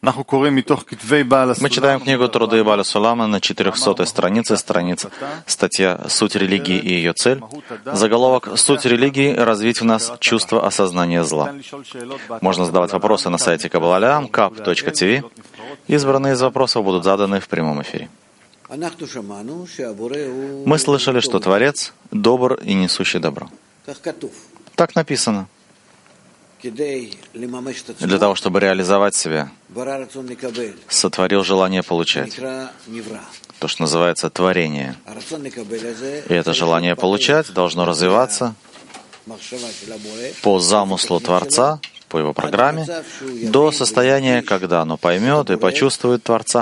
Мы читаем книгу «Труды Бааля Сулама» на 400-й странице, статья «Суть религии и ее цель». Заголовок «Суть религии – развить в нас чувство осознания зла». Можно задавать вопросы на сайте Kabbalah.com, kap.tv. Избранные из вопросов будут заданы в прямом эфире. Мы слышали, что Творец добр и несущий добро. Так написано. Для того, чтобы реализовать себя, сотворил желание получать. То, что называется творение. И это желание получать должно развиваться по замыслу Творца, по его программе, до состояния, когда оно поймет и почувствует Творца,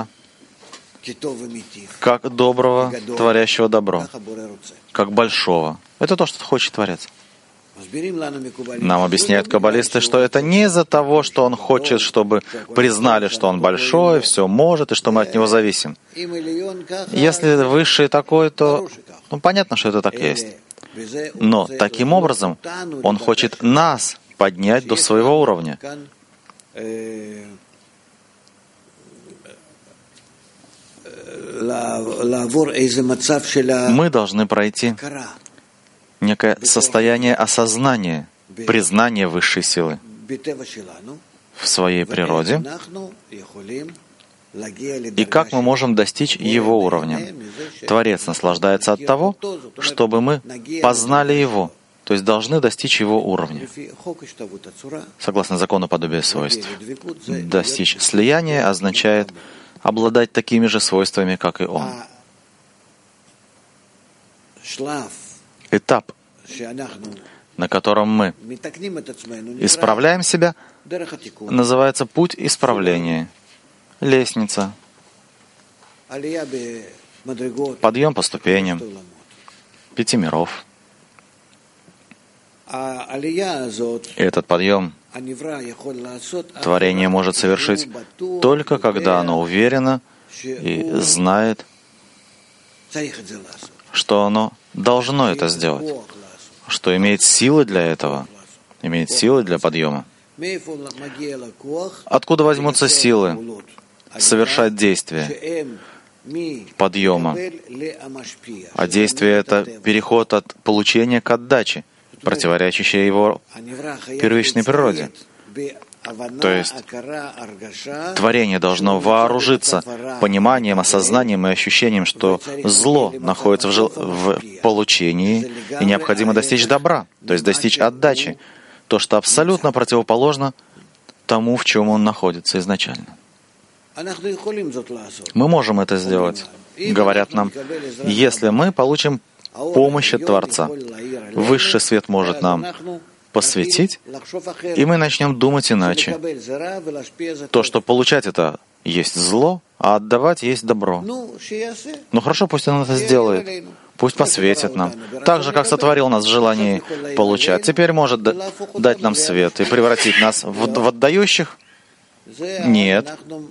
как доброго, творящего добро, как большого. Это то, что хочет Творец. Нам объясняют каббалисты, что это не из-за того, что он хочет, чтобы признали, что он большой, все может, и что мы от него зависим. Если высший такой, то понятно, что это так и есть. Но таким образом он хочет нас поднять до своего уровня. Мы должны пройти некое состояние осознания, признания высшей силы в своей природе. И как мы можем достичь его уровня? Творец наслаждается от того, чтобы мы познали его, то есть должны достичь его уровня. Согласно закону подобия свойств. Достичь слияния означает обладать такими же свойствами, как и он. Этап, на котором мы исправляем себя, называется путь исправления, лестница, подъем по ступеням, 5 миров. И этот подъем творение может совершить только когда оно уверено и знает, что оно должно это сделать, что имеет силы для этого, имеет силы для подъема. Откуда возьмутся силы совершать действия подъема? А действие — это переход от получения к отдаче, противоречащее его первичной природе. То есть творение должно вооружиться пониманием, осознанием и ощущением, что зло находится в получении, и необходимо достичь добра, то есть достичь отдачи, то, что абсолютно противоположно тому, в чем он находится изначально. Мы можем это сделать, говорят нам, если мы получим помощь от Творца. Высший свет может нам посвятить, и мы начнем думать иначе. То, что получать это есть зло, а отдавать есть добро. Ну хорошо, пусть он это сделает. Пусть посветит нам. Так же, как сотворил нас в желании получать. Теперь может дать нам свет и превратить нас в отдающих? Нет.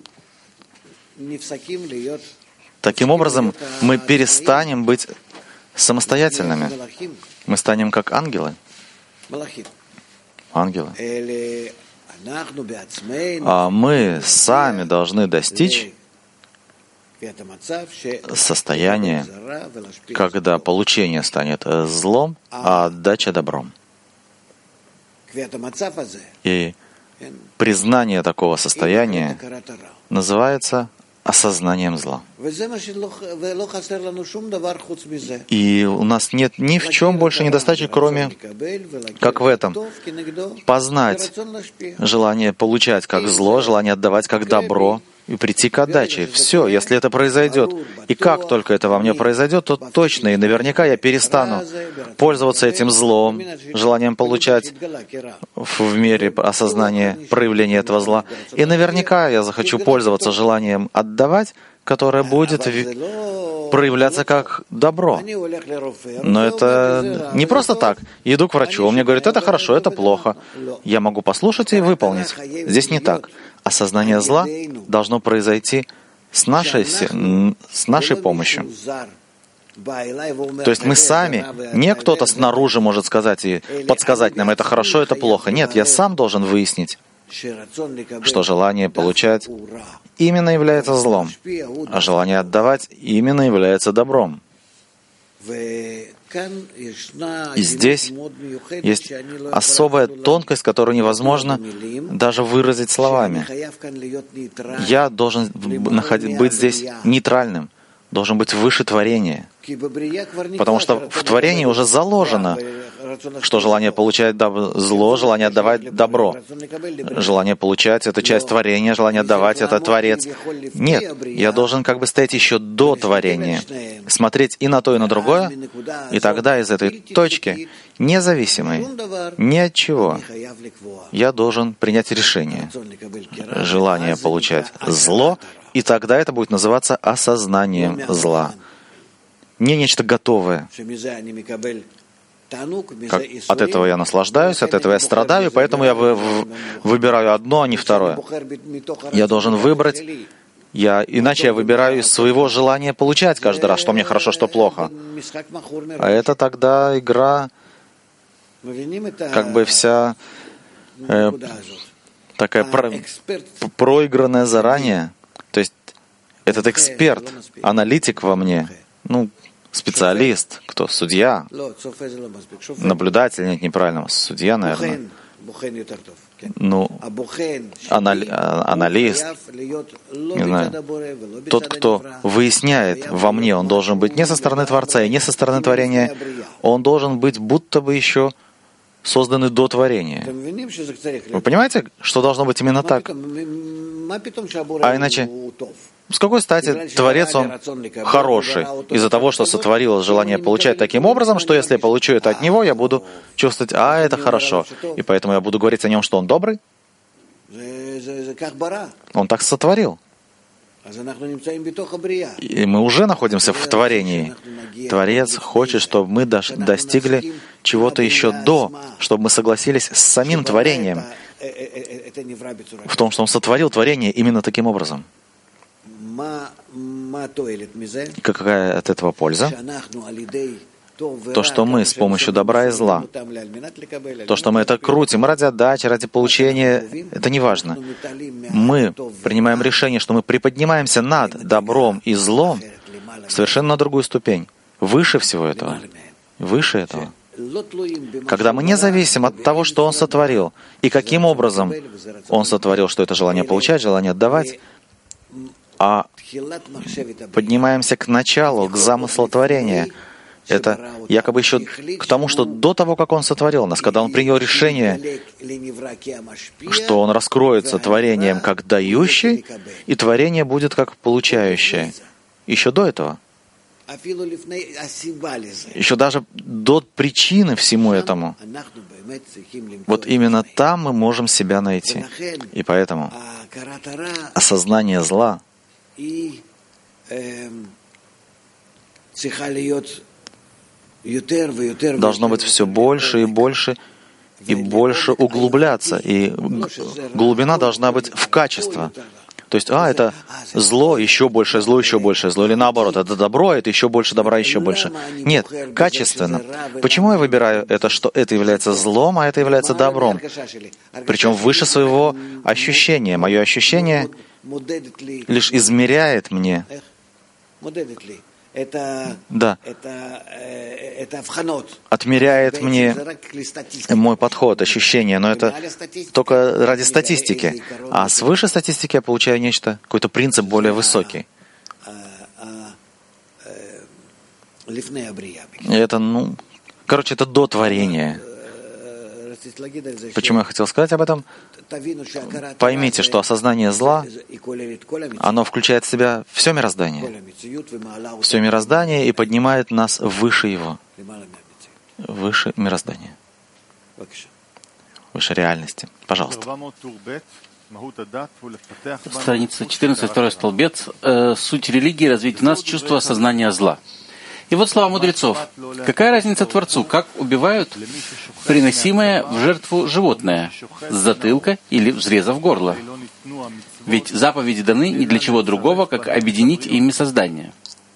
Таким образом, мы перестанем быть самостоятельными. Мы станем как ангелы. Ангелы. А мы сами должны достичь состояния, когда получение станет злом, а отдача добром. И признание такого состояния называется осознанием зла. И у нас нет ни в чем больше недостачи, кроме как в этом. Познать желание получать как зло, желание отдавать как добро и прийти к отдаче. Все, если это произойдет. И как только это во мне произойдет, то точно и наверняка я перестану пользоваться этим злом, желанием получать в мере осознания проявления этого зла. И наверняка я захочу пользоваться желанием отдавать, которое будет проявляться как добро. Но это не просто так. Иду к врачу, он мне говорит, это хорошо, это плохо. Я могу послушать и выполнить. Здесь не так. Осознание зла должно произойти с нашей помощью. То есть мы сами, не кто-то снаружи может сказать и подсказать нам, это хорошо, это плохо. Нет, я сам должен выяснить что желание получать именно является злом, а желание отдавать именно является добром. И здесь есть особая тонкость, которую невозможно даже выразить словами. Я должен быть здесь нейтральным, должен быть выше творения. Потому что в творении уже заложено, что желание получать зло, желание отдавать добро. Желание получать — это часть творения, желание отдавать — это Творец. Нет, я должен как бы стоять еще до творения, смотреть и на то, и на другое, и тогда из этой точки, независимой ни от чего, я должен принять решение. Желание получать зло, и тогда это будет называться осознанием зла. Не нечто готовое. От этого я наслаждаюсь, от этого я страдаю, поэтому я выбираю одно, а не второе. Я должен выбрать, иначе я выбираю из своего желания получать каждый раз, что мне хорошо, что плохо. А это тогда игра, как бы вся такая проигранная заранее. То есть этот эксперт, аналитик во мне, специалист, кто? Судья? Наблюдатель? Нет, неправильно. Судья, наверное. Аналист. Не знаю. Тот, кто выясняет во мне, он должен быть не со стороны Творца и не со стороны творения. Он должен быть будто бы еще созданный до творения. Вы понимаете, что должно быть именно так? А иначе, с какой стати Творец, он хороший? Из-за того, что сотворил желание получать таким образом, что если я получу это от Него, я буду чувствовать, это хорошо. И поэтому я буду говорить о Нем, что Он добрый? Он так сотворил. И мы уже находимся в творении. Творец хочет, чтобы мы достигли чего-то еще до, чтобы мы согласились с самим творением, в том, что Он сотворил творение именно таким образом. Какая от этого польза? То, что мы с помощью добра и зла, то, что мы это крутим ради отдачи, ради получения, это не важно. Мы принимаем решение, что мы приподнимаемся над добром и злом совершенно на другую ступень, выше всего этого, выше этого. Когда мы не зависим от того, что Он сотворил, и каким образом Он сотворил, что это желание получать, желание отдавать, а поднимаемся к началу, к замыслу творения. Это якобы еще к тому, что до того, как Он сотворил нас, когда Он принял решение, что Он раскроется творением как дающий, и творение будет как получающее. Еще до этого. Еще даже до причины всему этому. Вот именно там мы можем себя найти. И поэтому осознание зла должно быть все больше и больше углубляться. И глубина должна быть в качество. То есть, это зло, еще большее зло, еще большее зло. Или наоборот, это добро, это еще больше добра, еще больше. Нет, качественно. Почему я выбираю это, что это является злом, а это является добром? Причем выше своего ощущения. Мое ощущение лишь измеряет мне. Да. Отмеряет мне мой подход, ощущение, но это только ради статистики. А свыше статистики я получаю нечто, какой-то принцип более высокий. И это, это до творения. Почему я хотел сказать об этом? Поймите, что осознание зла, оно включает в себя все мироздание. Все мироздание и поднимает нас выше его. Выше мироздания. Выше реальности. Пожалуйста. Страница 14, второй столбец. Суть религии — развить в нас чувство осознания зла. И вот слова мудрецов. Какая разница Творцу, как убивают приносимое в жертву животное, с затылка или взрезав горло? Ведь заповеди даны ни для чего другого, как объединить ими создание.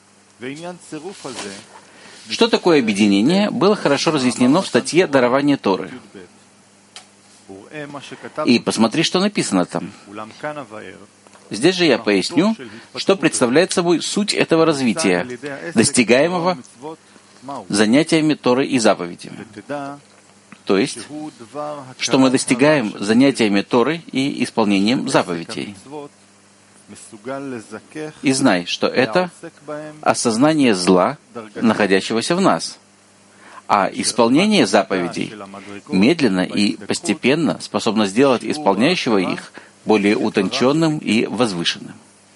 Что такое объединение, было хорошо разъяснено в статье «Дарование Торы». И посмотри, что написано там. Здесь же я поясню, что представляет собой суть этого развития, достигаемого занятиями Торы и заповедями. То есть, что мы достигаем занятиями Торы и исполнением заповедей. И знай, что это осознание зла, находящегося в нас. А исполнение заповедей медленно и постепенно способно сделать исполняющего их более утонченным и возвышенным.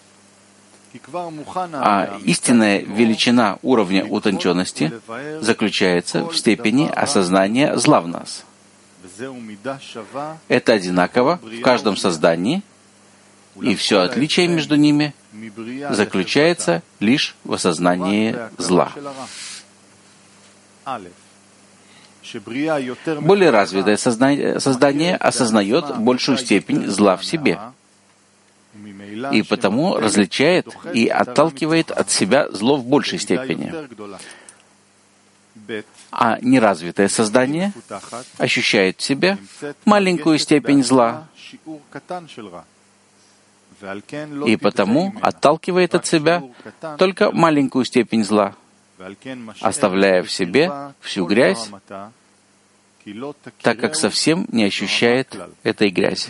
А истинная величина уровня утонченности заключается в степени осознания зла в нас. Это одинаково в каждом создании, и все отличие между ними заключается лишь в осознании зла. Более развитое создание осознает большую степень зла в себе, и потому различает и отталкивает от себя зло в большей степени. А неразвитое создание ощущает в себе маленькую степень зла, и потому отталкивает от себя только маленькую степень зла, оставляя в себе всю грязь, так как совсем не ощущает этой грязи.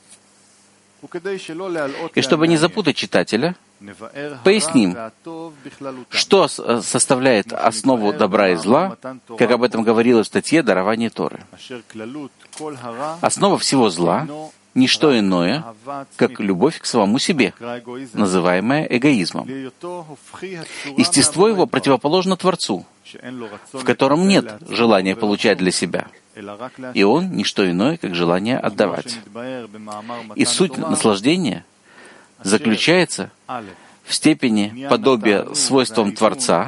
И чтобы не запутать читателя, поясним, что составляет основу добра и зла, как об этом говорилось в статье «Дарование Торы». Основа всего зла — ничто иное, как любовь к самому себе, называемая эгоизмом. Естество его противоположно Творцу, в котором нет желания получать для себя, и он — ничто иное, как желание отдавать. И суть наслаждения заключается в степени подобия свойствам Творца,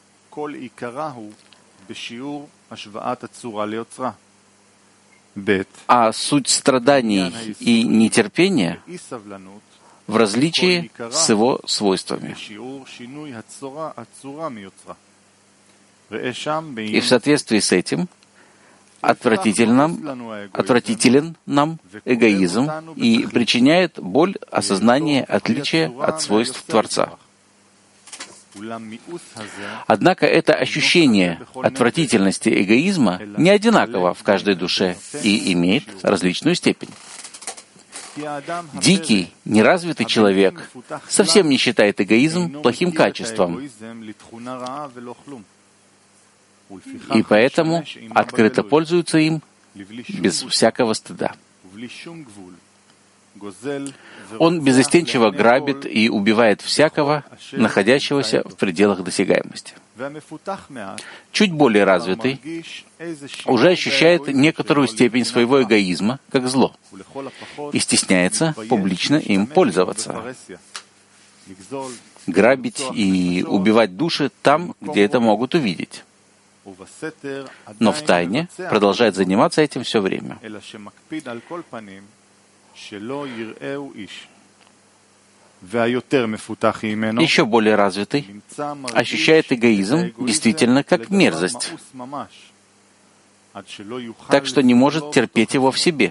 а суть страданий и нетерпения в различии с его свойствами. И в соответствии с этим отвратителен нам эгоизм и причиняет боль осознания отличия от свойств Творца. Однако это ощущение отвратительности эгоизма не одинаково в каждой душе и имеет различную степень. Дикий, неразвитый человек совсем не считает эгоизм плохим качеством, и поэтому открыто пользуется им без всякого стыда. Он безостенчиво грабит и убивает всякого, находящегося в пределах досягаемости. Чуть более развитый уже ощущает некоторую степень своего эгоизма как зло и стесняется публично им пользоваться, грабить и убивать души там, где это могут увидеть. Но втайне продолжает заниматься этим все время. Еще более развитый ощущает эгоизм действительно как мерзость, так что не может терпеть его в себе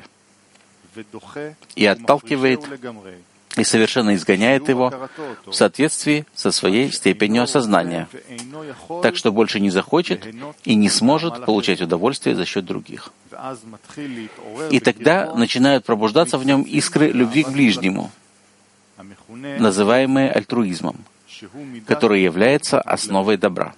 и отталкивает и совершенно изгоняет его в соответствии со своей степенью осознания, так что больше не захочет и не сможет получать удовольствие за счет других. И тогда начинают пробуждаться в нем искры любви к ближнему, называемые альтруизмом, который является основой добра.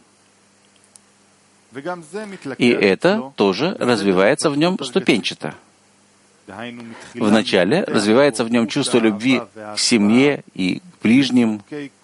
И это тоже развивается в нем ступенчато. Вначале развивается в нем чувство любви к семье и к ближним,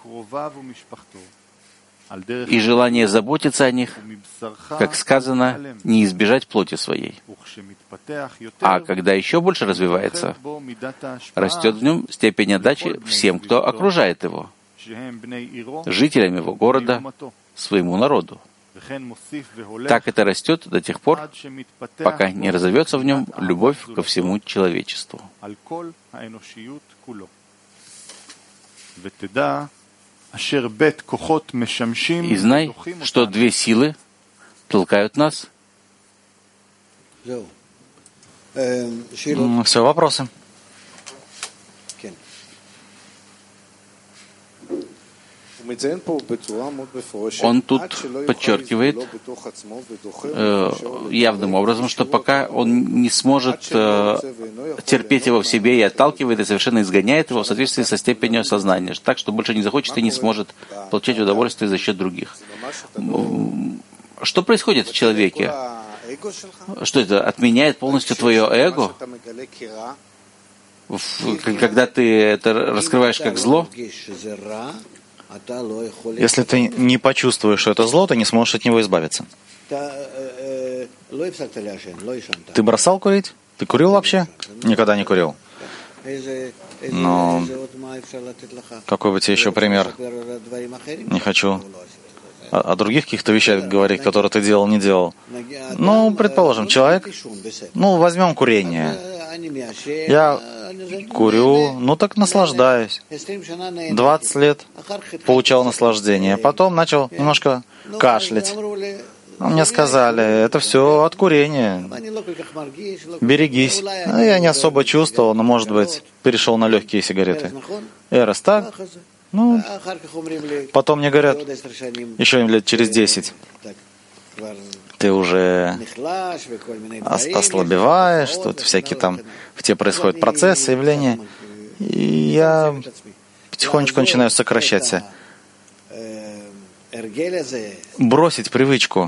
и желание заботиться о них, как сказано, не избежать плоти своей. А когда еще больше развивается, растет в нем степень отдачи всем, кто окружает его, жителям его города, своему народу. Так это растет до тех пор, пока не разовьется в нем любовь ко всему человечеству. И знай, что две силы толкают нас. Все, вопросы? Он тут подчеркивает явным образом, что пока он не сможет терпеть его в себе и отталкивает, и совершенно изгоняет его в соответствии со степенью осознания, так, что больше не захочет и не сможет получать удовольствие за счет других. Что происходит в человеке? Что это? Отменяет полностью твое эго? Когда ты это раскрываешь как зло? Если ты не почувствуешь, что это зло, ты не сможешь от него избавиться. Ты бросал курить? Ты курил вообще? Никогда не курил. Но какой бы тебе еще пример? Не хочу о других каких-то вещах говорить, которые ты делал, не делал. Ну, предположим, человек, возьмем курение. Я курю, так наслаждаюсь. 20 лет получал наслаждение. Потом начал немножко кашлять. Мне сказали, это все от курения. Берегись. Я не особо чувствовал, но, может быть, перешел на легкие сигареты. И раз так, потом мне говорят, еще лет через 10, ты уже ослабеваешь, тут всякие там в тебе происходят процессы, явления. И я потихонечку начинаю сокращаться. Бросить привычку.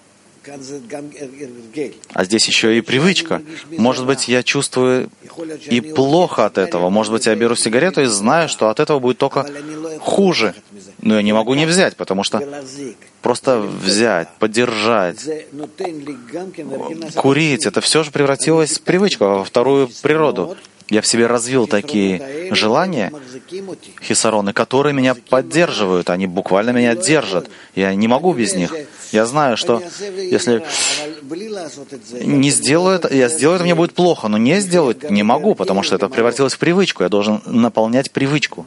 А здесь еще и привычка. Может быть, я чувствую и плохо от этого. Может быть, я беру сигарету и знаю, что от этого будет только хуже. Но я не могу не взять, потому что просто взять, подержать, курить, это все же превратилось в привычку, во вторую природу. Я в себе развил такие желания, хисароны, которые меня поддерживают, они буквально меня держат. Я не могу без них. Я знаю, что если не сделаю это, я сделаю это, мне будет плохо, но не сделать не могу, потому что это превратилось в привычку. Я должен наполнять привычку.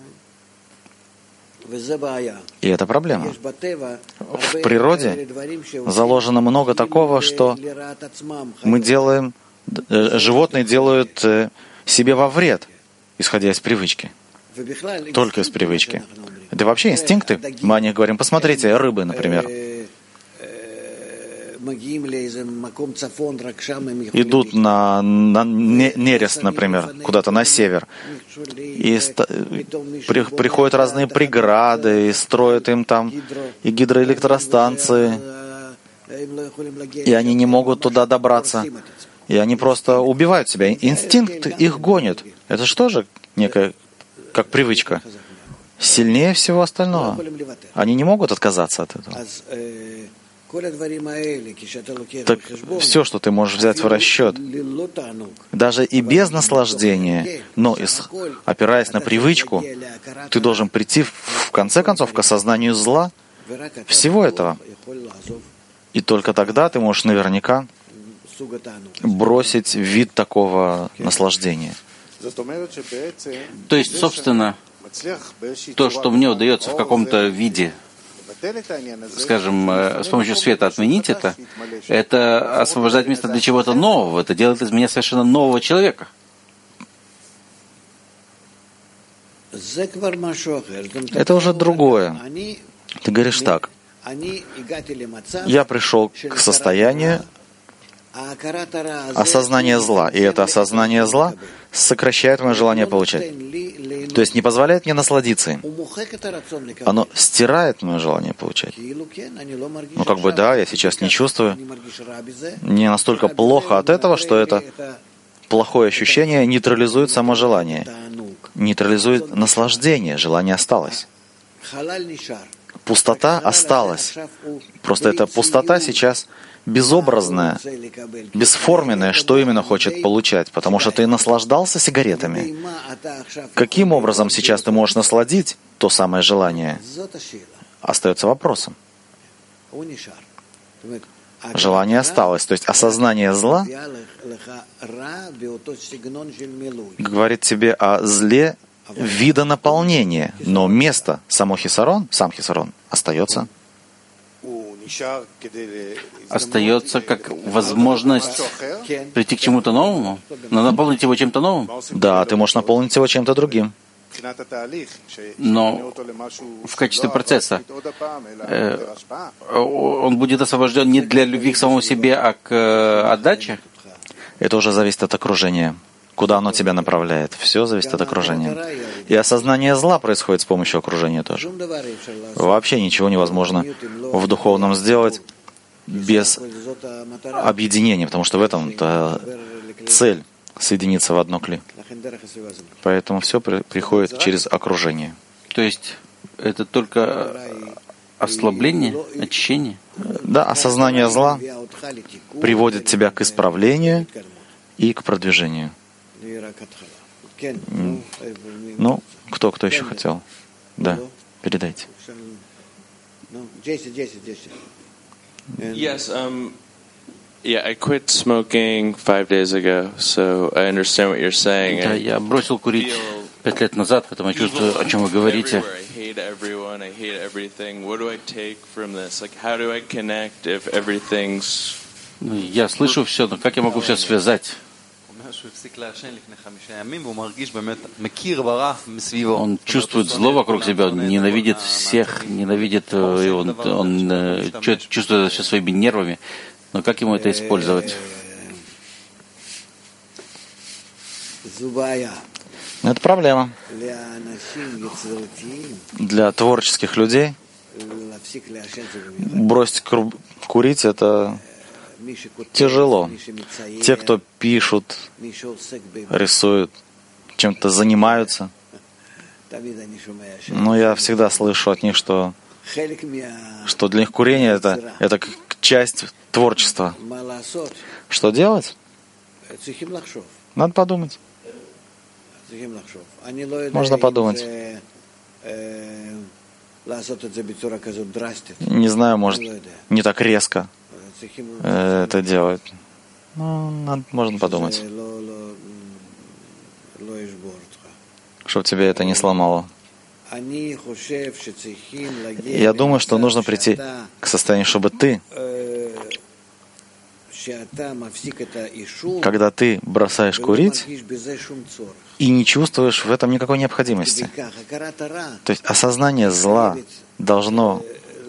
И это проблема. В природе заложено много такого, что мы делаем, животные делают себе во вред, исходя из привычки. Только из привычки. Это вообще инстинкты. Мы о них говорим. Посмотрите, рыбы, например. Идут на нерест, например, куда-то на север. И приходят разные преграды, и строят им там и гидроэлектростанции. И они не могут туда добраться. И они просто убивают себя. Инстинкт их гонит. Это что же некая, как привычка? Сильнее всего остального. Они не могут отказаться от этого. Так все, что ты можешь взять в расчет, даже и без наслаждения, но опираясь на привычку, ты должен прийти в конце концов к осознанию зла всего этого. И только тогда ты можешь наверняка бросить вид такого наслаждения. То есть, собственно, то, что мне удается в каком-то виде, скажем, с помощью света отменить это освобождать место для чего-то нового, это делает из меня совершенно нового человека. Это уже другое. Ты говоришь так. Я пришел к состоянию осознания зла, и это осознание зла сокращает мое желание получать. То есть не позволяет мне насладиться им. Оно стирает мое желание получать. Да, я сейчас не чувствую. Мне настолько плохо от этого, что это плохое ощущение нейтрализует само желание. Нейтрализует наслаждение, желание осталось. Пустота осталась. Просто эта пустота сейчас безобразная, бесформенная, что именно хочет получать, потому что ты наслаждался сигаретами. Каким образом сейчас ты можешь насладить то самое желание? Остается вопросом. Желание осталось, то есть осознание зла говорит тебе о зле вида наполнения, но место, сам хисарон остается. остается как возможность прийти к чему-то новому, наполнить его чем-то новым. Да, ты можешь наполнить его чем-то другим. Но в качестве процесса он будет освобожден не для любви к самому себе, а к отдаче. Это уже зависит от окружения. Куда оно тебя направляет. Все зависит от окружения. И осознание зла происходит с помощью окружения тоже. Вообще ничего невозможно в духовном сделать без объединения, потому что в этом цель — соединиться в одно кли. Поэтому все приходит через окружение. То есть это только ослабление, очищение? Да, осознание зла приводит тебя к исправлению и к продвижению. Ну, кто еще хотел? Да, передайте. Yes, yeah, I quit smoking 5 days ago, so I understand what you're saying. Да, я бросил курить 5 лет назад, поэтому я чувствую, о чем вы говорите. I hate everyone, I hate everything. What do I take from this? Like, how do I connect if everything's... Я слышу все, но как я могу все связать? Он чувствует зло вокруг себя, он ненавидит всех, ненавидит, и он чувствует все своими нервами. Но как ему это использовать? Это проблема. Для творческих людей бросить курить — это тяжело. Те, кто пишут, рисуют, чем-то занимаются. Но я всегда слышу от них, что для них курение — это как часть творчества. Что делать? Надо подумать. Можно подумать. Не знаю, может, не так резко это делать. Но можно подумать. Чтобы тебя это не сломало. Я думаю, что нужно прийти к состоянию, чтобы ты, когда ты бросаешь курить и не чувствуешь в этом никакой необходимости. То есть осознание зла должно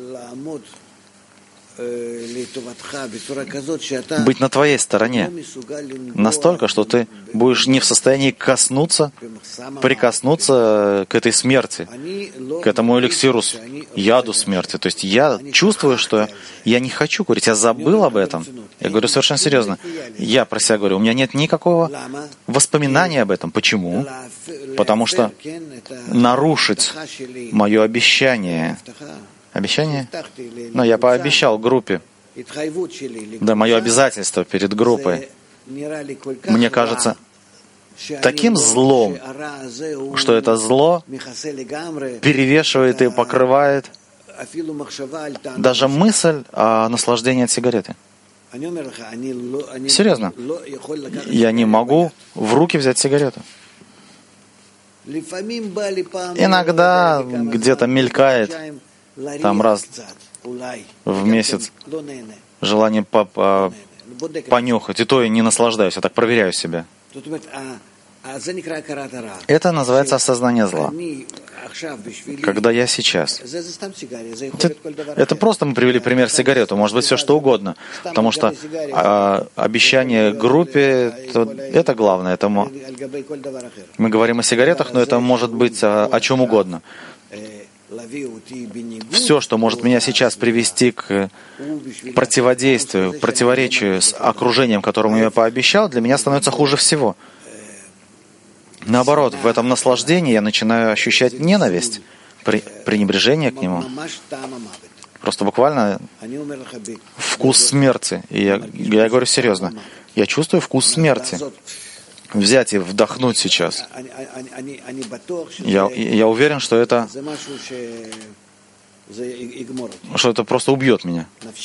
быть на твоей стороне настолько, что ты будешь не в состоянии прикоснуться к этой смерти, к этому эликсиру, яду смерти. То есть я чувствую, что я не хочу курить, я забыл об этом. Я говорю совершенно серьезно. Я про себя говорю, у меня нет никакого воспоминания об этом. Почему? Потому что нарушить мое обещание, но я пообещал группе, да, мое обязательство перед группой, мне кажется таким злом, что это зло перевешивает и покрывает даже мысль о наслаждении от сигареты. Серьезно. Я не могу в руки взять сигарету. Иногда где-то мелькает, там раз в месяц, желание понюхать, и то я не наслаждаюсь, я так проверяю себя. Это называется осознание зла. Когда я сейчас. Это просто мы привели пример сигарету, может быть все что угодно, потому что обещание группе это главное. Это мы говорим о сигаретах, но это может быть о чем угодно. Все, что может меня сейчас привести к противодействию, противоречию с окружением, которому я пообещал, для меня становится хуже всего. Наоборот, в этом наслаждении я начинаю ощущать ненависть, пренебрежение к нему. Просто буквально вкус смерти. И я говорю серьезно. Я чувствую вкус смерти. Взять и вдохнуть сейчас. Я уверен, что это просто убьет меня.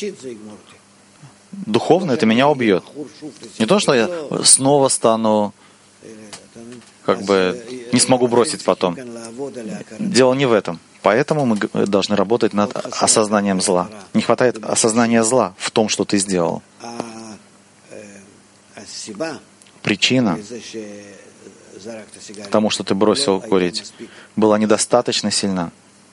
Духовно это меня убьет. Не то, что я снова стану, не смогу бросить потом. Дело не в этом. Поэтому мы должны работать над осознанием зла. Не хватает осознания зла в том, что ты сделал. Причина к тому, что ты бросил курить, была недостаточно сильна,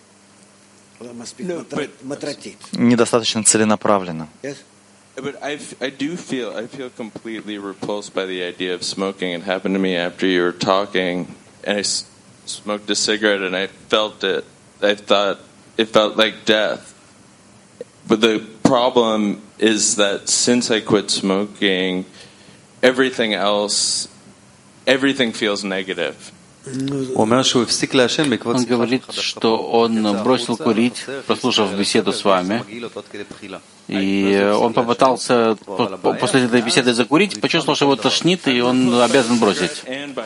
недостаточно целенаправленно. But I feel completely repulsed by the idea of smoking. It happened to me after you were talking, and I smoked a cigarette, and I felt it. I thought it felt like death. But the problem is that since I quit smoking, everything feels negative. Он говорит, что он бросил курить, прослушав беседу с вами, и он попытался после этой беседы закурить, почувствовал, что его тошнит, и он обязан бросить.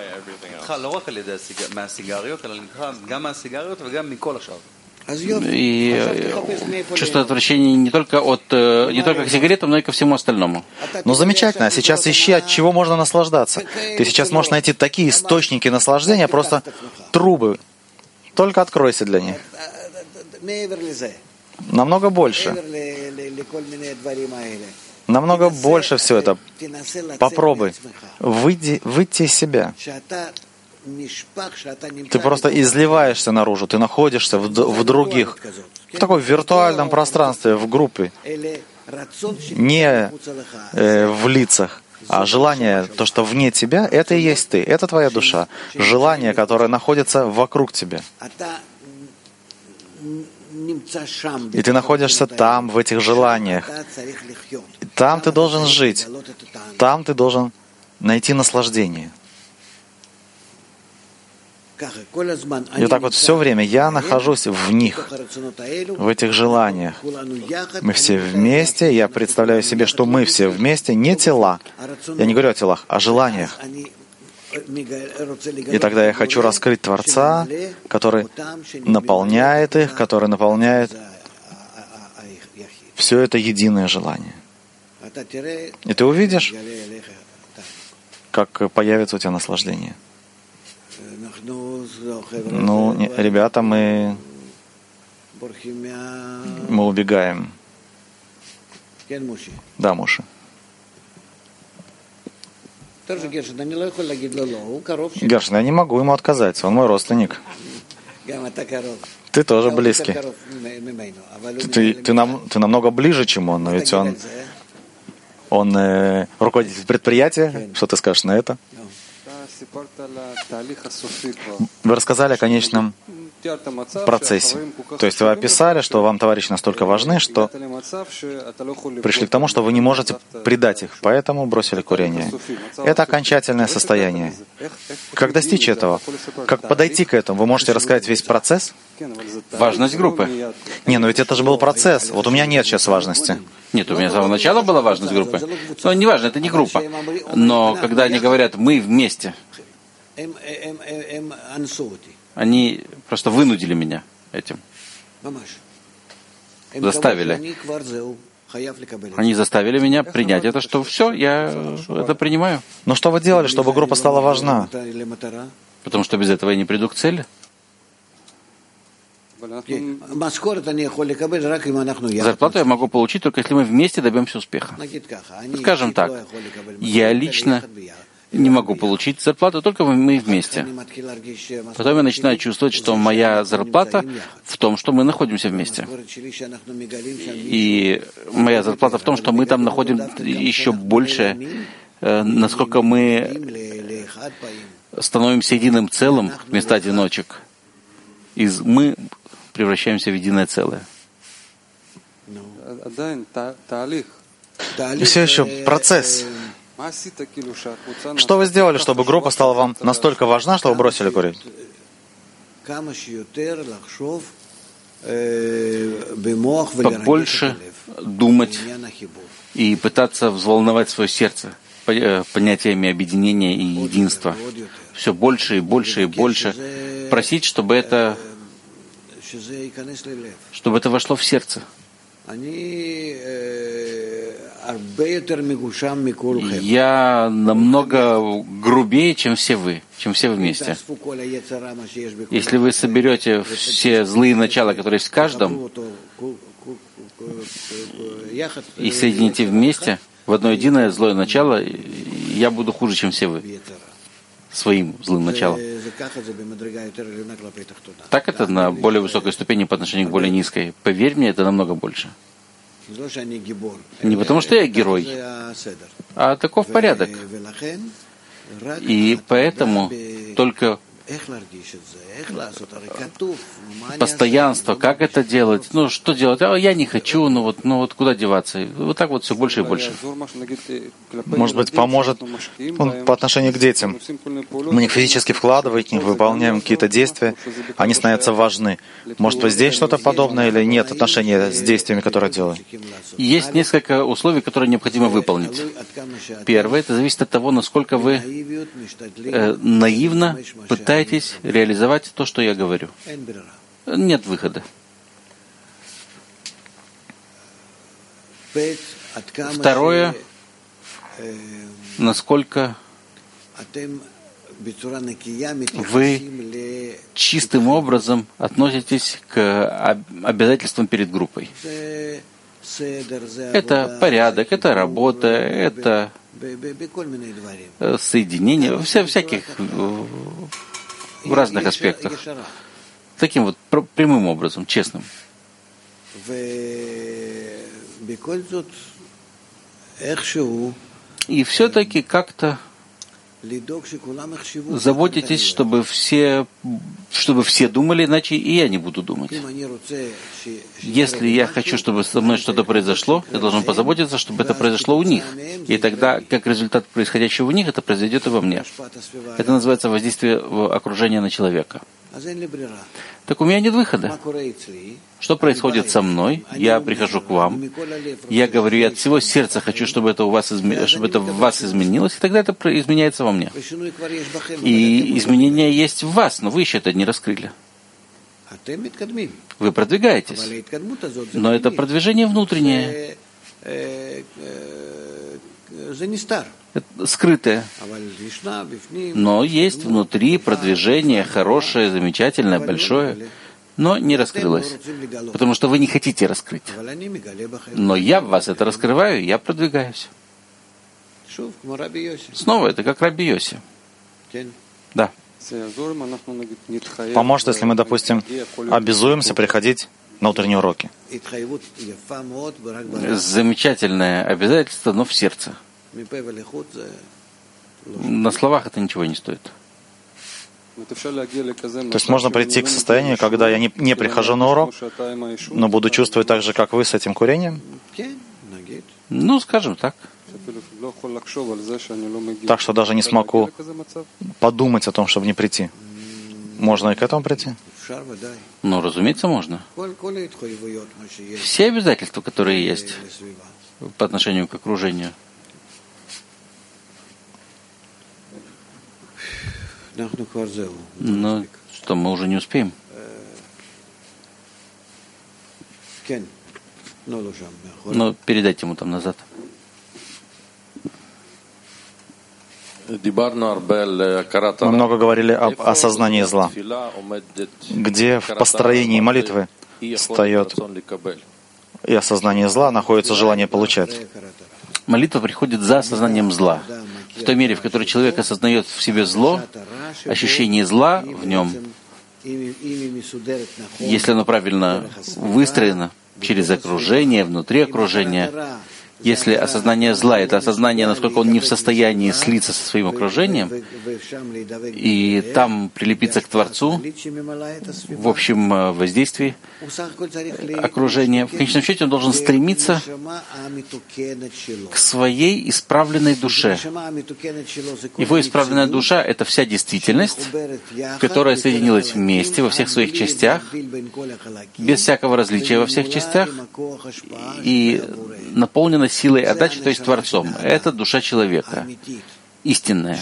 И чувство отвращения не только к сигаретам, но и ко всему остальному. Ну замечательно, а сейчас ищи, от чего можно наслаждаться. Ты сейчас можешь найти такие источники наслаждения, просто трубы. Только откройся для них. Намного больше. Намного больше все это. Попробуй. Выйти из себя. Ты просто изливаешься наружу, ты находишься в других, в таком виртуальном пространстве, в группе, не в лицах, а желание, то, что вне тебя, это и есть ты, это твоя душа. Желание, которое находится вокруг тебя. И ты находишься там, в этих желаниях. Там ты должен жить. Там ты должен найти наслаждение. И вот так вот все время я нахожусь в них, в этих желаниях. Мы все вместе, я представляю себе, что мы все вместе, не тела. Я не говорю о телах, о желаниях. И тогда я хочу раскрыть Творца, который наполняет их, который наполняет все это единое желание. И ты увидишь, как появится у тебя наслаждение. Ну, ребята, мы убегаем. Да, Муша. Гершин, я не могу ему отказать, он мой родственник. Ты тоже близкий. Ты намного ближе, чем он, но ведь он руководитель предприятия. Что ты скажешь на это? Вы рассказали о конечном процессе. То есть вы описали, что вам товарищи настолько важны, что пришли к тому, что вы не можете предать их, поэтому бросили курение. Это окончательное состояние. Как достичь этого? Как подойти к этому? Вы можете рассказать весь процесс? Важность группы. Не, но ведь это же был процесс. Вот у меня нет сейчас важности. Нет, у меня с самого начала была важность группы. Но неважно, это не группа. Но когда они говорят «мы вместе», они просто вынудили меня этим. Заставили. Они заставили меня принять это, что все, я это принимаю. Но что вы делали, чтобы группа стала важна? Потому что без этого я не приду к цели. Зарплату я могу получить только если мы вместе добьемся успеха. Скажем так, я лично не могу получить зарплату, только мы вместе. Потом я начинаю чувствовать, что моя зарплата в том, что мы находимся вместе. И моя зарплата в том, что мы там находим еще больше, насколько мы становимся единым целым вместо одиночек. Мы превращаемся в единое целое. Все еще процесс. Что вы сделали, чтобы группа стала вам настолько важна, что вы бросили курить? Побольше думать и пытаться взволновать свое сердце понятиями объединения и единства. Все больше и больше и больше просить, чтобы это вошло в сердце. Я намного грубее, чем все вы вместе. Если вы соберете все злые начала, которые есть в каждом, и соедините вместе в одно единое злое начало, я буду хуже, чем все вы, своим злым началом. Так это на более высокой ступени по отношению к более низкой. Поверь мне, это намного больше. Не потому, что я герой, а таков порядок. И поэтому только постоянство, как это делать, что делать, я не хочу, куда деваться, вот так вот все больше и больше. Может быть, поможет по отношению к детям. Мы них физически вкладываем, в них выполняем какие-то действия, они становятся важны. Может быть, здесь что-то подобное или нет отношения с действиями, которые делаем? Есть несколько условий, которые необходимо выполнить. Первое, это зависит от того, насколько вы наивно пытаетесь реализовать то, что я говорю. Нет выхода. Второе, насколько вы чистым образом относитесь к обязательствам перед группой. Это порядок, это работа, это соединение, всяких в разных аспектах. Таким вот прямым образом, честным. И все-таки как-то заботитесь, чтобы все думали, иначе и я не буду думать. Если я хочу, чтобы со мной что-то произошло, я должен позаботиться, чтобы это произошло у них. И тогда, как результат происходящего у них, это произойдет и во мне. Это называется воздействие окружения на человека. Так у меня нет выхода. Что происходит со мной? Я прихожу к вам, я говорю, я от всего сердца хочу, чтобы это в вас изменилось, и тогда это изменяется во мне. И изменения есть в вас, но вы еще это не раскрыли. Вы продвигаетесь, но это продвижение внутреннее, это скрытое. Но есть внутри продвижение хорошее, замечательное, большое, но не раскрылось, потому что вы не хотите раскрыть. Но я в вас это раскрываю, я продвигаюсь. Снова это как Раби Йоси. Да. Поможет, если мы, допустим, обязуемся приходить на утренние уроки. Замечательное обязательство, но в сердце. На словах это ничего не стоит. То есть можно прийти к состоянию, когда я не прихожу на урок, но буду чувствовать так же, как вы, с этим курением? Скажем так. Так что даже не смогу подумать о том, чтобы не прийти. Можно и к этому прийти? Разумеется, можно. Все обязательства, которые есть по отношению к окружению. Что, мы уже не успеем? Передайте ему там назад. Мы много говорили об осознании зла, где в построении молитвы встает и осознание зла находится желание получать. Молитва приходит за осознанием зла. В той мере, в которой человек осознает в себе зло, ощущение зла в нем, если оно правильно выстроено через окружение, внутри окружения, если осознание зла — это осознание, насколько он не в состоянии слиться со своим окружением, и там прилепиться к Творцу в общем воздействии окружения, в конечном счете он должен стремиться к своей исправленной душе. Его исправленная душа — это вся действительность, которая соединилась вместе во всех своих частях, без всякого различия во всех частях, и наполнена силой отдачи, то есть Творцом. Это душа человека, истинная.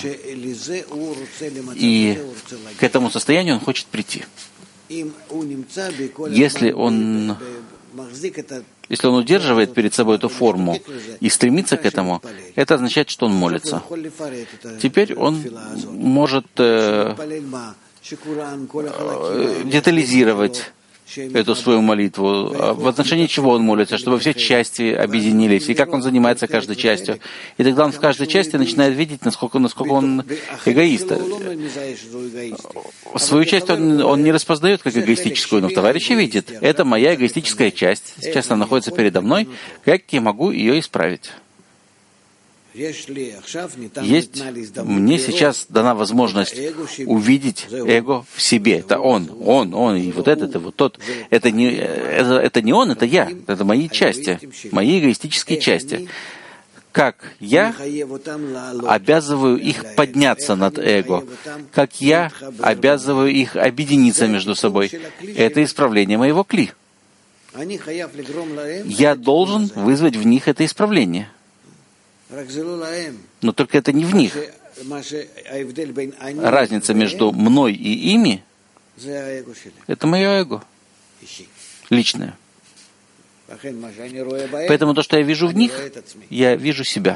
И к этому состоянию он хочет прийти. Если он Если он удерживает перед собой эту форму и стремится к этому, это означает, что он молится. Теперь он может детализировать эту свою молитву, в отношении чего он молится, чтобы все части объединились, и как он занимается каждой частью. И тогда он в каждой части начинает видеть, насколько он эгоист. Свою часть он не распознает как эгоистическую, но в товарища видит. Это моя эгоистическая часть. Сейчас она находится передо мной. Как я могу ее исправить? Мне сейчас дана возможность увидеть эго в себе. Это он, и вот этот, и вот тот. Это не он, это я. Это мои части, мои эгоистические части. Как я обязываю их подняться над эго, как я обязываю их объединиться между собой. Это исправление моего кли. Я должен вызвать в них это исправление. Но только это не в них. Разница между мной и ими — это мое эго, личное. Поэтому то, что я вижу в них, я вижу себя.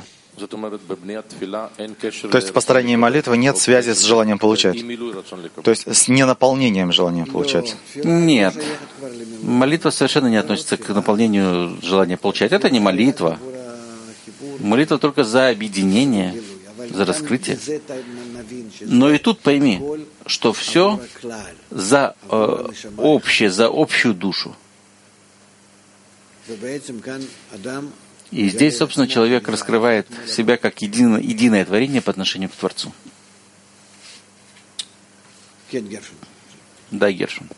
То есть в построении молитвы нет связи с желанием получать? То есть с ненаполнением желания получать? Нет. Молитва совершенно не относится к наполнению желания получать. Это не молитва. Молитва только за объединение, за раскрытие. Но и тут пойми, что все за общее, за общую душу. И здесь, собственно, человек раскрывает себя как единое творение по отношению к Творцу. Да, Гершин.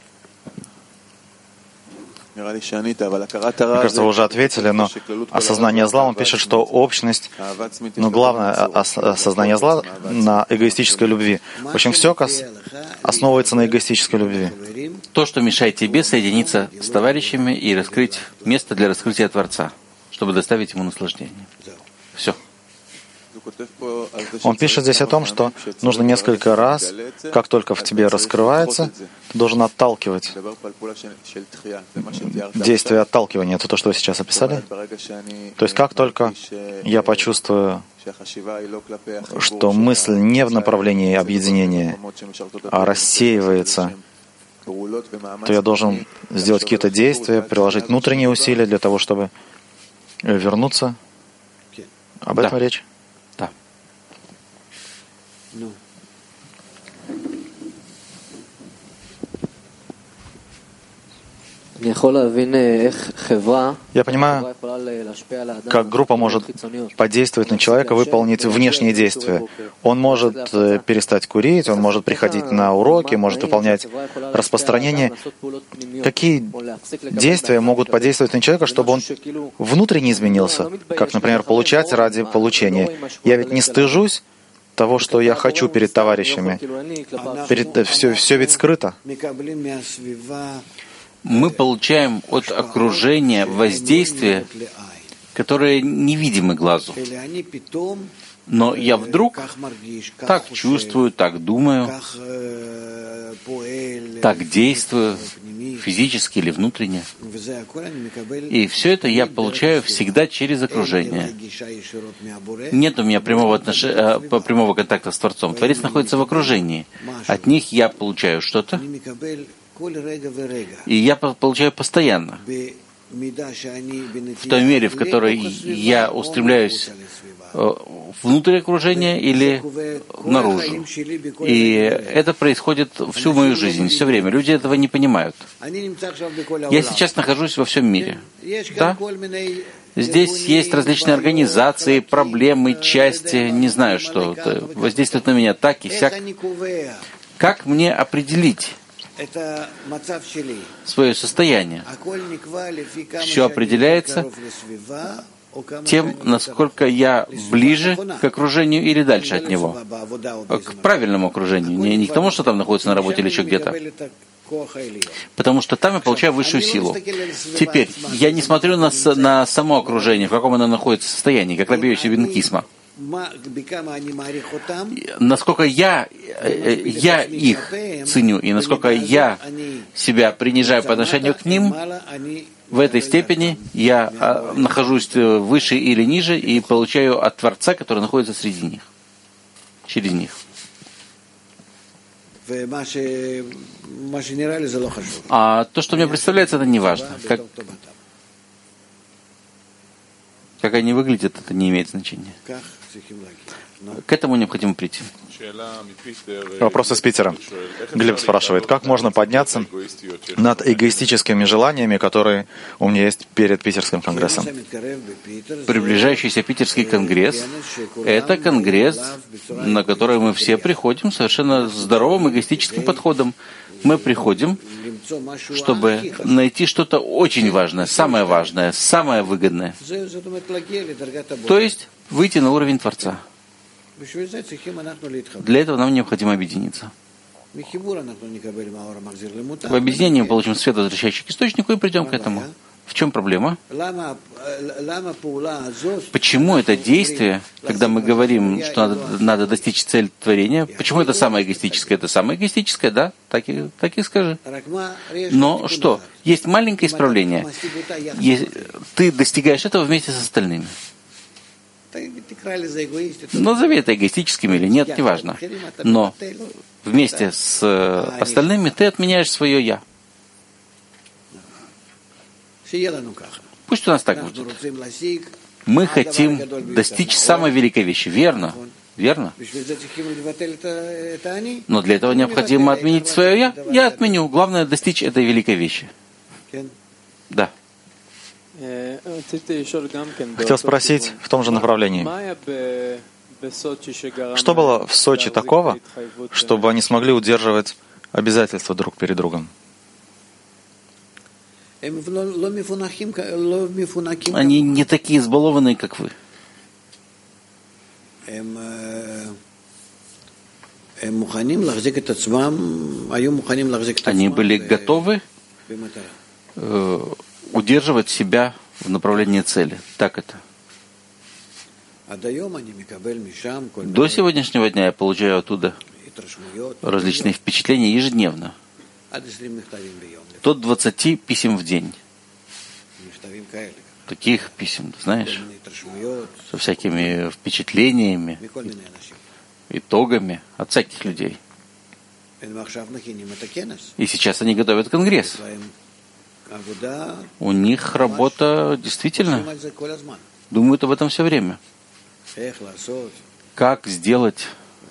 Мне кажется, вы уже ответили, но осознание зла, он пишет, что общность, но главное осознание зла на эгоистической любви. В общем, все основывается на эгоистической любви. То, что мешает тебе соединиться с товарищами и раскрыть место для раскрытия Творца, чтобы доставить ему наслаждение. Все. Он пишет здесь о том, что нужно несколько раз, как только в тебе раскрывается, ты должен отталкивать. Действие отталкивания — это то, что вы сейчас описали? То есть как только я почувствую, что мысль не в направлении объединения, а рассеивается, то я должен сделать какие-то действия, приложить внутренние усилия для того, чтобы вернуться. Об этом речь? Да. Я понимаю, как группа может подействовать на человека, выполнить внешние действия. Он может перестать курить, он может приходить на уроки, может выполнять распространение. Какие действия могут подействовать на человека, чтобы он внутренне изменился? Как, например, получать ради получения. Я ведь не стыжусь того, что я хочу перед товарищами. Все ведь скрыто. Мы получаем от окружения воздействие, которое невидимо глазу. Но я вдруг так чувствую, так думаю, так действую, физически или внутренне. И все это я получаю всегда через окружение. Нет у меня прямого контакта с Творцом. Творец находится в окружении. От них я получаю что-то, и я получаю постоянно. В той мере, в которой я устремляюсь внутрь окружения или наружу. И это происходит всю мою жизнь, все время. Люди этого не понимают. Я сейчас нахожусь во всем мире. Да? Здесь есть различные организации, проблемы, части, не знаю, что воздействует на меня так и сяк. Как мне определить свое состояние? Все определяется тем, насколько я ближе к окружению или дальше от него. К правильному окружению. Не к тому, что там находится на работе или еще где-то. Потому что там я получаю высшую силу. Теперь, я не смотрю на само окружение, в каком оно находится состоянии, как Раби Йоси бен Кисма. насколько я их ценю, и насколько я себя принижаю по отношению к ним, в этой степени я нахожусь выше или ниже и получаю от Творца, который находится среди них, через них. А то, что мне представляется, это не важно. Как они выглядят, это не имеет значения. К этому необходимо прийти. Вопрос из Питера. Глеб спрашивает, как можно подняться над эгоистическими желаниями, которые у меня есть перед Питерским конгрессом? Приближающийся Питерский конгресс — это конгресс, на который мы все приходим совершенно здоровым эгоистическим подходом. Мы приходим, чтобы найти что-то очень важное, самое выгодное. То есть выйти на уровень Творца. Для этого нам необходимо объединиться. В объединении мы получим свет, возвращающий к источнику, и придем к этому. В чем проблема? Почему это действие, когда мы говорим, что надо достичь цели творения, почему это самое эгоистическое? Это самое эгоистическое, да? Так и скажи. Но что? Есть маленькое исправление. Ты достигаешь этого вместе с остальными. Назови это эгоистическим или нет, неважно. Но вместе с остальными ты отменяешь свое «я». Пусть у нас так будет. Мы хотим достичь самой великой вещи. Верно? Верно? Но для этого необходимо отменить свое «я». Я отменю. Главное достичь этой великой вещи. Да. Хотел спросить в том же направлении. Что было в Сочи такого, чтобы они смогли удерживать обязательства друг перед другом? Они не такие избалованные, как вы. Они были готовы удерживать себя в направлении цели. Так это. До сегодняшнего дня я получаю оттуда различные впечатления ежедневно. До 20 писем в день. Таких писем, знаешь, со всякими впечатлениями, итогами от всяких людей. И сейчас они готовят конгресс. У них работа действительно, думают об этом все время. Как сделать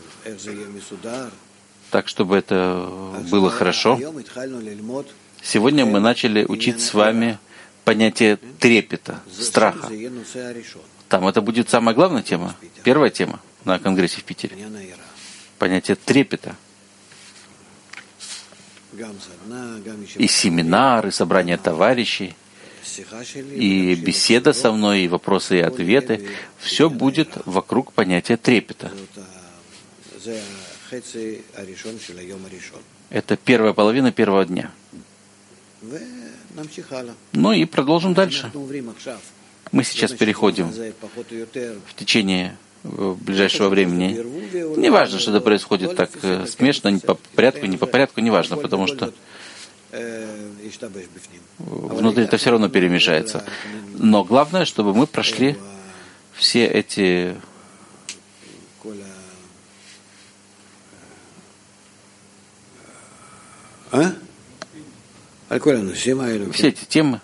так, чтобы это было хорошо? Сегодня мы начали учить с вами понятие трепета, страха. Там это будет самая главная тема, первая тема на конгрессе в Питере. Понятие трепета. И семинары, и собрания товарищей, и беседа со мной, и вопросы и ответы. Все будет вокруг понятия трепета. Это первая половина первого дня. Ну и продолжим дальше. Мы сейчас переходим в течение ближайшего времени. Не важно, что это происходит так смешно, не по порядку, не важно, потому что внутри это все равно перемешается. Но главное, чтобы мы прошли все эти все эти темы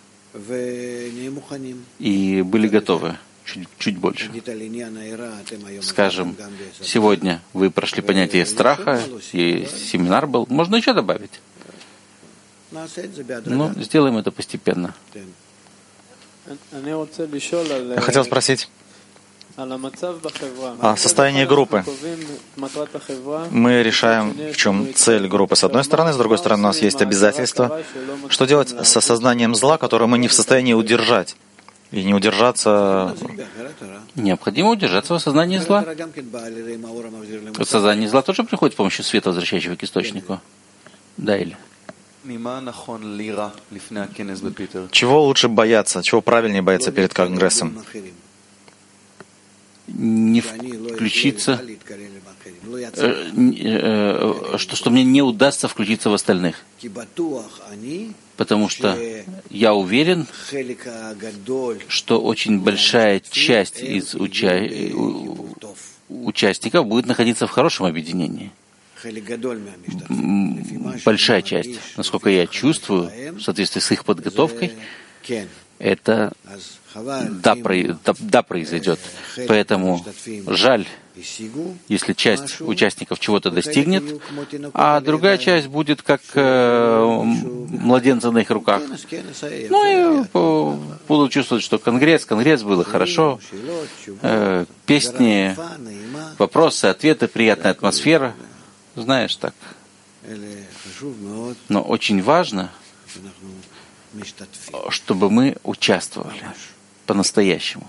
и были готовы чуть больше. Скажем, сегодня вы прошли понятие страха, и семинар был. Можно еще добавить. Но сделаем это постепенно. Я хотел спросить о состоянии группы. Мы решаем, в чем цель группы с одной стороны, с другой стороны, у нас есть обязательства. Что делать с осознанием зла, которое мы не в состоянии удержать? И не удержаться... Необходимо удержаться в осознании зла. Осознание зла тоже приходит с помощью света, возвращающего к источнику. Да, или? Чего лучше бояться? Чего правильнее бояться перед конгрессом? не включиться, что мне не удастся включиться в остальных. Потому что я уверен, что очень большая часть из участников будет находиться в хорошем объединении. Большая часть, насколько я чувствую, в соответствии с их подготовкой, это да произойдет. Поэтому жаль, если часть участников чего-то достигнет, а другая часть будет как младенцы на их руках. Ну и будут чувствовать, что конгресс было хорошо, песни, вопросы, ответы, приятная атмосфера. Знаешь, так. Но очень важно, чтобы мы участвовали по-настоящему.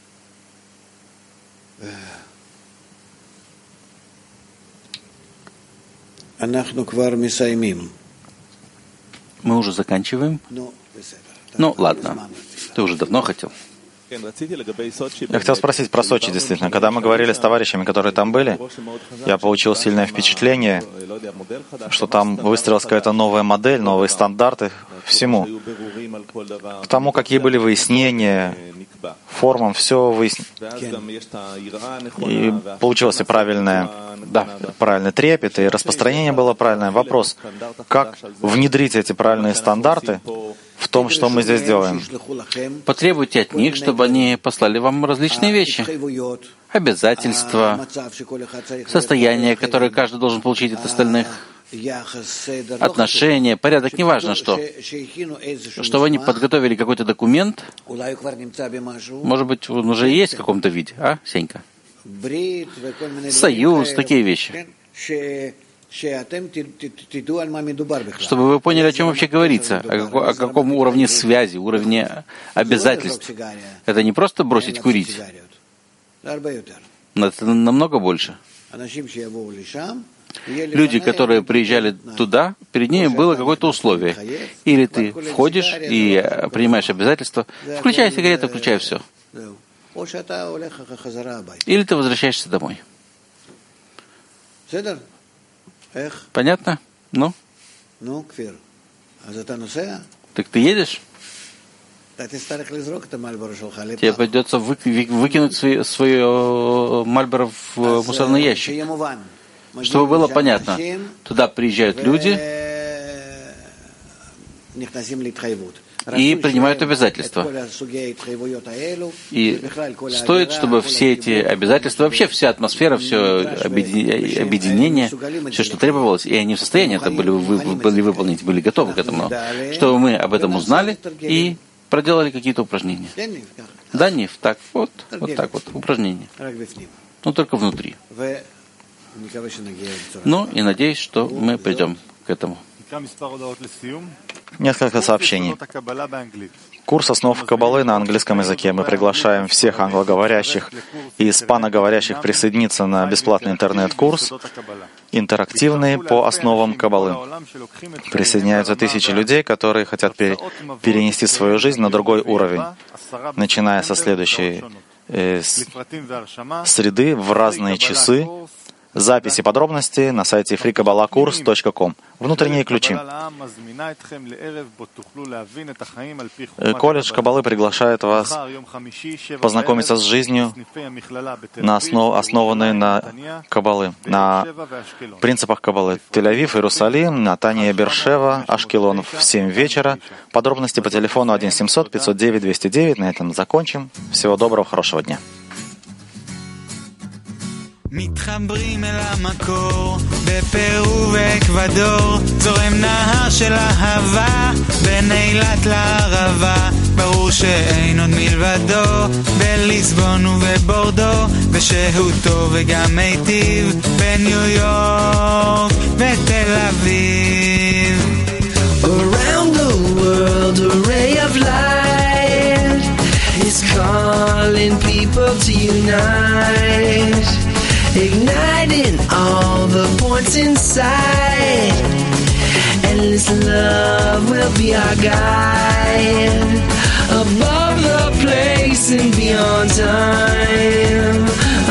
Мы уже заканчиваем. Ну, ладно. Ты уже давно хотел. Я хотел спросить про Сочи, действительно. Когда мы говорили с товарищами, которые там были, я получил сильное впечатление, что там выстроилась какая-то новая модель, новые стандарты всему. К тому, какие были выяснения, формам, все выяснилось. И получилось и правильный трепет, и распространение было правильное. Вопрос, как внедрить эти правильные стандарты в том, что мы здесь делаем? Потребуйте от них, чтобы они послали вам различные вещи. Обязательства, состояние, которое каждый должен получить от остальных, отношения, порядок, неважно что. Чтобы они подготовили какой-то документ, может быть, он уже есть в каком-то виде, а, Сенька? Союз, такие вещи. Чтобы вы поняли, о чем вообще говорится, о каком уровне связи, уровне обязательств. Это не просто бросить курить, но это намного больше. Люди, которые приезжали туда, перед ними было какое-то условие. Или ты входишь и принимаешь обязательства, включая сигареты, включая все. Или ты возвращаешься домой. Понятно? Ну? Так ты едешь? Тебе придется выкинуть свое Мальборо в мусорный ящик. Чтобы было понятно, туда приезжают люди и принимают обязательства. И стоит, чтобы все эти обязательства, вообще вся атмосфера, все объединение, все, что требовалось, и они в состоянии это были выполнить, были готовы к этому, чтобы мы об этом узнали и проделали какие-то упражнения. Да, Нив, так вот упражнения. Но только внутри. Ну, и надеюсь, что мы придем к этому. Несколько сообщений. Курс основ Каббалы на английском языке. Мы приглашаем всех англоговорящих и испаноговорящих присоединиться на бесплатный интернет-курс, интерактивный по основам Каббалы. Присоединяются тысячи людей, которые хотят перенести свою жизнь на другой уровень, начиная со следующей среды в разные часы. Записи подробности на сайте freekabbalakurs.com. Внутренние ключи. Колледж Каббалы приглашает вас познакомиться с жизнью, основанной на Каббалы, на принципах Каббалы. Тель-Авив, Иерусалим, Натания, Бершева, Ашкелон в 7 вечера. Подробности по телефону 1-700-509-209. На этом закончим. Всего доброго, хорошего дня. מתחברים אל המקור, בפרו ואקוודור, זורם נהר של אהבה, בין אילת לערבה, ברור שאין עוד מלבדו, בליסבון ובבורדו, בשהותו וגם מיטיב, בניו יורק ותל אביב. Around the world a ray of light is calling people to unite, igniting all the points inside. Endless love will be our guide, above the place and beyond time.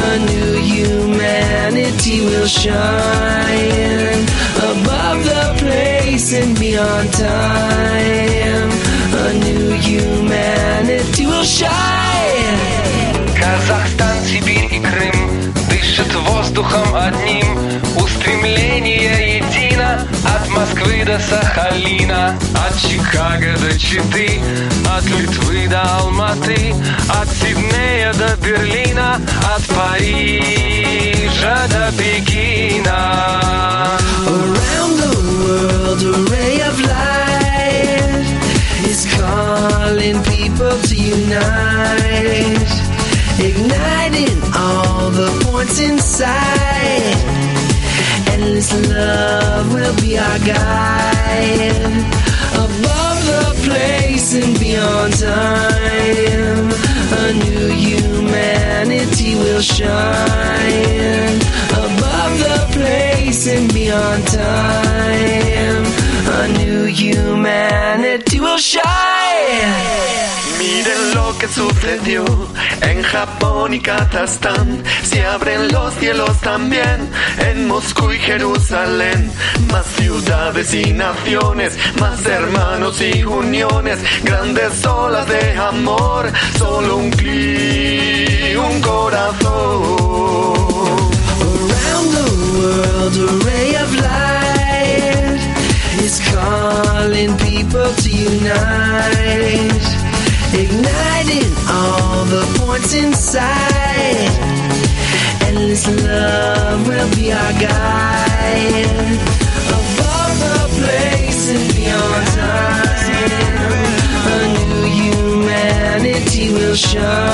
humanity will shine above the place and beyond time. A new humanity will shine. Казахстан, Сибирь и Крым дышат воздухом одним. Устремление едино от Москвы до Сахалина, от Чикаго до Читы, от Литвы до Алматы, от Сиднея до Берлина, от Парижа до Пекина. Around the world, a ray of light is calling people to unite, igniting all the points inside. Endless love will be our guide, above the place and beyond time. A new humanity will shine above the place and beyond time. A new humanity will shine. Miren lo que sucedió en Japón y Kazajstán. Se abren los cielos también en Moscú y Jerusalén. Más ciudades y naciones, más hermanos y uniones, grandes olas de amor, solo un clic, un corazón. Around the world, a ray of light is calling people to unite, igniting all the points inside. Endless love will be our guide, above the place and beyond time. A new humanity will shine